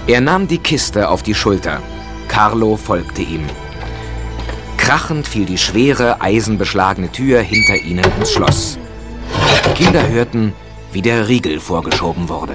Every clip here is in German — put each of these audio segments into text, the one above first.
Er nahm die Kiste auf die Schulter. Carlo folgte ihm. Krachend fiel die schwere, eisenbeschlagene Tür hinter ihnen ins Schloss. Die Kinder hörten, wie der Riegel vorgeschoben wurde.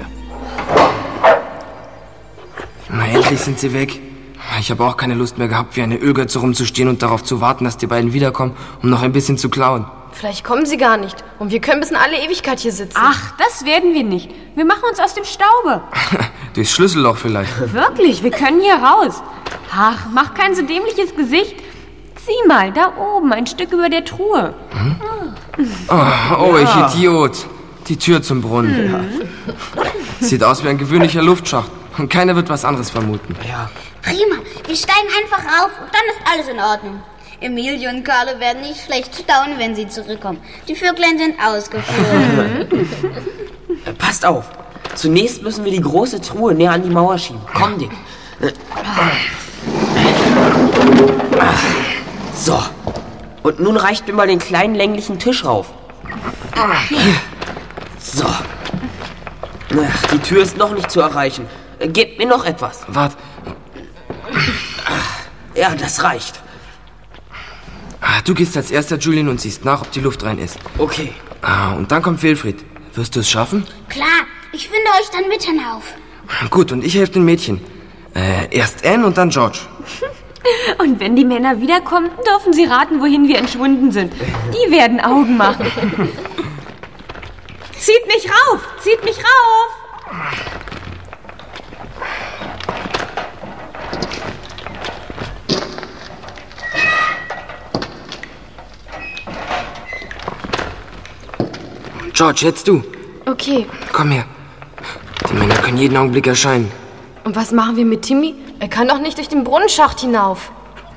Na, endlich sind sie weg. Ich habe auch keine Lust mehr gehabt, wie eine Ölgötze rumzustehen und darauf zu warten, dass die beiden wiederkommen, um noch ein bisschen zu klauen. Vielleicht kommen sie gar nicht und wir können bis in alle Ewigkeit hier sitzen. Ach, das werden wir nicht. Wir machen uns aus dem Staube. Durchs Schlüsselloch vielleicht. Wirklich, wir können hier raus. Ach, mach kein so dämliches Gesicht. Sieh mal, da oben, ein Stück über der Truhe. Oh, ich Idiot. Die Tür zum Brunnen. Sieht aus wie ein gewöhnlicher Luftschacht. Und keiner wird was anderes vermuten. Ja. Prima, wir steigen einfach auf und dann ist alles in Ordnung. Emilie und Carlo werden nicht schlecht staunen, wenn sie zurückkommen. Die Vöglein sind ausgeflogen. Passt auf. Zunächst müssen wir die große Truhe näher an die Mauer schieben. Komm, Dick. So. Und nun reicht mir mal den kleinen länglichen Tisch rauf. So. Ach, die Tür ist noch nicht zu erreichen. Gebt mir noch etwas. Wart. Ja, das reicht. Du gehst als erster, Julian, und siehst nach, ob die Luft rein ist. Okay. Und dann kommt Wilfried. Wirst du es schaffen? Klar, ich finde euch dann mit hinauf. Gut, und ich helfe den Mädchen. Erst Anne und dann George. Und wenn die Männer wiederkommen, dürfen sie raten, wohin wir entschwunden sind. Die werden Augen machen. Zieht mich rauf! Zieht mich rauf! George, jetzt du. Okay. Komm her. Die Männer können jeden Augenblick erscheinen. Und was machen wir mit Timmy? Er kann doch nicht durch den Brunnenschacht hinauf.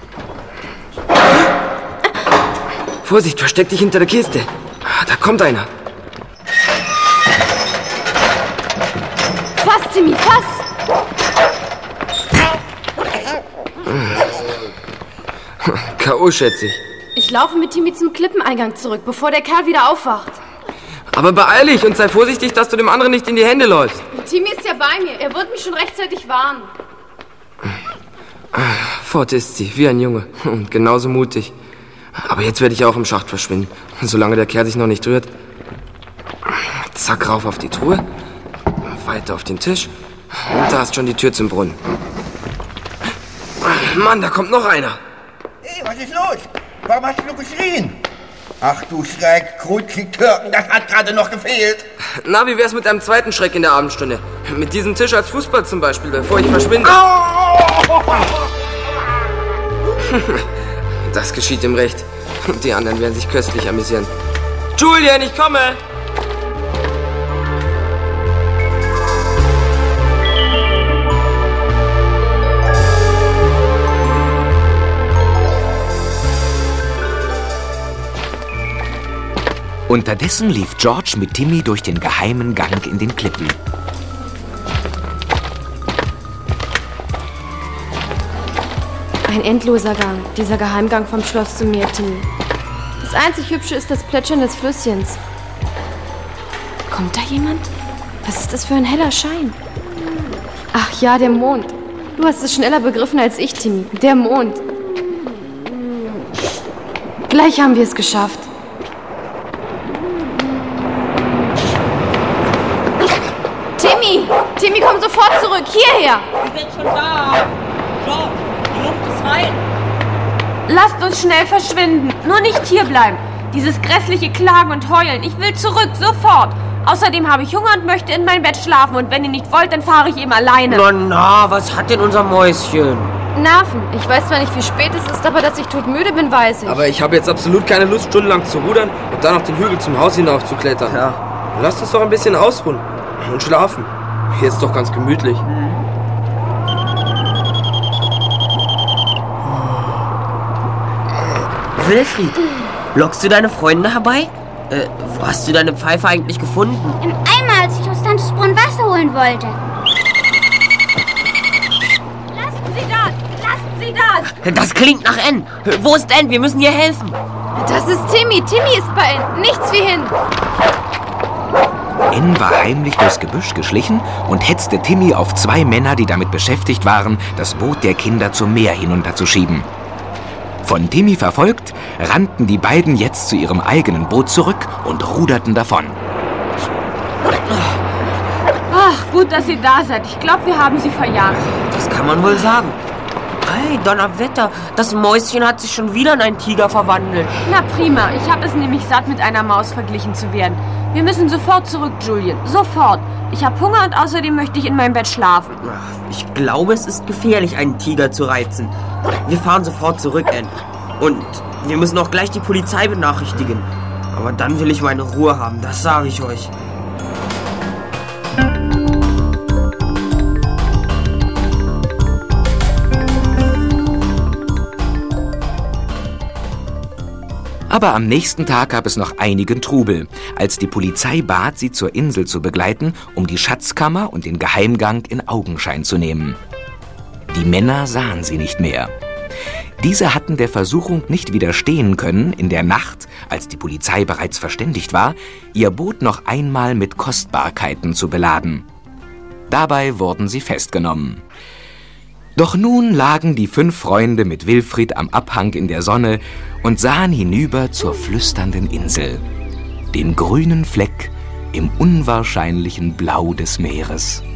Vorsicht, versteck dich hinter der Kiste. Da kommt einer. Fass, Timmy, fass! K.O., schätze ich. Ich laufe mit Timmy zum Klippeneingang zurück, bevor der Kerl wieder aufwacht. Aber beeil dich und sei vorsichtig, dass du dem anderen nicht in die Hände läufst. Timmy ist ja bei mir. Er wird mich schon rechtzeitig warnen. Fort ist sie, wie ein Junge. Und genauso mutig. Aber jetzt werde ich auch im Schacht verschwinden, solange der Kerl sich noch nicht rührt. Zack, rauf auf die Truhe. Weiter auf den Tisch. Und da ist schon die Tür zum Brunnen. Mann, da kommt noch einer. Hey, was ist los? Warum hast du geschrien? Ach du Schreck, Kruzig Türken, das hat gerade noch gefehlt. Na, wie wär's mit einem zweiten Schreck in der Abendstunde? Mit diesem Tisch als Fußball zum Beispiel, bevor ich verschwinde. Das geschieht ihm recht. Die anderen werden sich köstlich amüsieren. Julian, ich komme! Unterdessen lief George mit Timmy durch den geheimen Gang in den Klippen. Ein endloser Gang, dieser Geheimgang vom Schloss zum Meer, Timmy. Das einzig Hübsche ist das Plätschern des Flüsschens. Kommt da jemand? Was ist das für ein heller Schein? Ach ja, der Mond. Du hast es schneller begriffen als ich, Timmy. Der Mond. Gleich haben wir es geschafft. Timmy, komm sofort zurück. Hierher. Wir sind schon da. George, die Luft ist rein. Lasst uns schnell verschwinden. Nur nicht hierbleiben. Dieses grässliche Klagen und Heulen. Ich will zurück, sofort. Außerdem habe ich Hunger und möchte in mein Bett schlafen. Und wenn ihr nicht wollt, dann fahre ich eben alleine. Na, was hat denn unser Mäuschen? Nerven. Ich weiß zwar nicht, wie spät es ist, aber dass ich todmüde bin, weiß ich. Aber ich habe jetzt absolut keine Lust, stundenlang zu rudern und dann auf den Hügel zum Haus hinauf zu klettern. Ja. Lasst uns doch ein bisschen ausruhen und schlafen. Hier ist doch ganz gemütlich. Wilfried, lockst du deine Freunde herbei? Wo hast du deine Pfeife eigentlich gefunden? Im Eimer, als ich aus Tantes Brunnen Wasser holen wollte. Lassen Sie das! Lassen Sie das! Das klingt nach Anne. Wo ist Anne? Wir müssen ihr helfen. Das ist Timmy. Timmy ist bei Ihnen. Nichts wie hin. Ann war heimlich durchs Gebüsch geschlichen und hetzte Timmy auf 2 Männer, die damit beschäftigt waren, das Boot der Kinder zum Meer hinunterzuschieben. Von Timmy verfolgt, rannten die beiden jetzt zu ihrem eigenen Boot zurück und ruderten davon. Ach, gut, dass ihr da seid. Ich glaube, wir haben sie verjagt. Das kann man wohl sagen. Hey, Donnerwetter, das Mäuschen hat sich schon wieder in einen Tiger verwandelt. Na prima, ich habe es nämlich satt, mit einer Maus verglichen zu werden. Wir müssen sofort zurück, Julian. Sofort. Ich habe Hunger und außerdem möchte ich in meinem Bett schlafen. Ich glaube, es ist gefährlich, einen Tiger zu reizen. Wir fahren sofort zurück, Ann. Und wir müssen auch gleich die Polizei benachrichtigen. Aber dann will ich meine Ruhe haben, das sage ich euch. Aber am nächsten Tag gab es noch einigen Trubel, als die Polizei bat, sie zur Insel zu begleiten, um die Schatzkammer und den Geheimgang in Augenschein zu nehmen. Die Männer sahen sie nicht mehr. Diese hatten der Versuchung nicht widerstehen können, in der Nacht, als die Polizei bereits verständigt war, ihr Boot noch einmal mit Kostbarkeiten zu beladen. Dabei wurden sie festgenommen. Doch nun lagen die 5 Freunde mit Wilfried am Abhang in der Sonne und sahen hinüber zur flüsternden Insel, den grünen Fleck im unwahrscheinlichen Blau des Meeres.